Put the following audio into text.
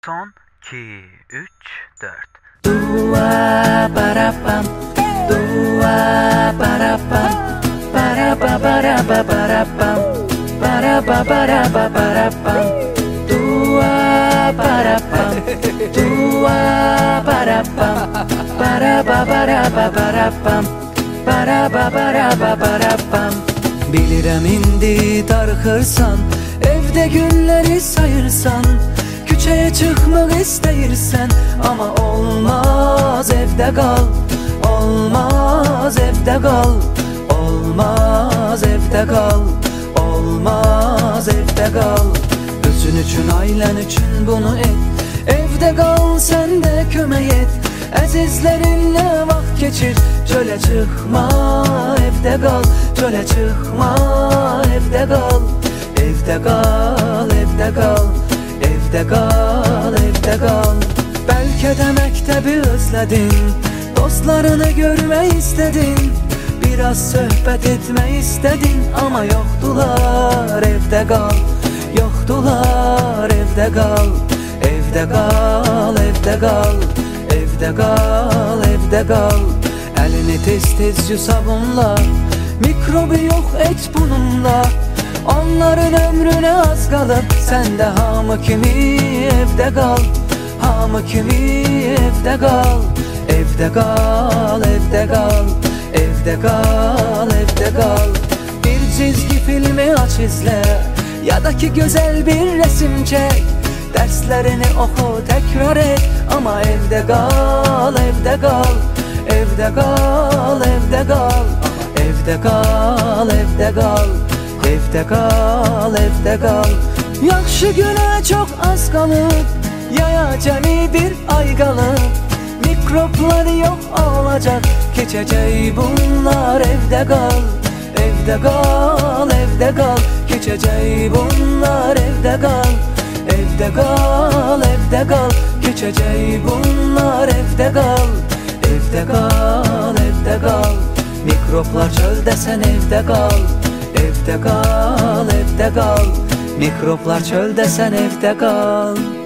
Son 2, 3, 4. Dua para pam, dua para pam, para pa para pa para pam, para pa para pam. Dua para pam, dua para pam, para pa para pam, para pa para pam. Bilirəm indi darxırsan, evde günleri sayırsan, küçəyə çıxmaq istəyirsən, amma olmaz evdə qal, olmaz evdə qal, olmaz evdə qal, olmaz evdə qal. Özün üçün, ailən üçün bunu et, evdə qal, sən də kömək et, əzizlərinlə vaxt keçir, çölə çıxma, evdə qal, çölə çıxma, evdə qal, evdə qal, evdə qal. Evdə qal, evdə qal. Bəlkə də məktəbi özlədin, dostlarını görmək istədin, biraz söhbət etmək istədin, amma yoxdular, evdə qal, yoxdular, evdə qal, evdə qal, evdə qal, evdə qal, evdə qal. Əlini tez-tez yusa bunla, mikrobu yox et bununla. Onların ömrünə az qalıb, sən də hamı kimi evdə qal, hamı kimi evdə qal, evdə qal, evdə qal, evdə qal, evdə qal. Bir çizgi filmi aç izlə, ya da ki gözəl bir resim çək, dərslərini oxu, təkrar et, amma evdə qal, evdə qal, evdə qal, evdə qal, evdə qal, evdə qal. Evdə qal, evdə qal. Yaxşı günə çox az qalıb, yaya cəmi bir ay qalıb, mikroplar yox olacaq, keçəcək bunlar, evdə qal, evdə qal, evdə qal, keçəcək bunlar, evdə qal, evdə qal, evdə qal, keçəcək bunlar, evdə qal, evdə qal, evdə qal. Mikroplar çöldə, sən evdə qal, evdə qal, evdə qal. Mikroplar çöldə, sən evdə qal.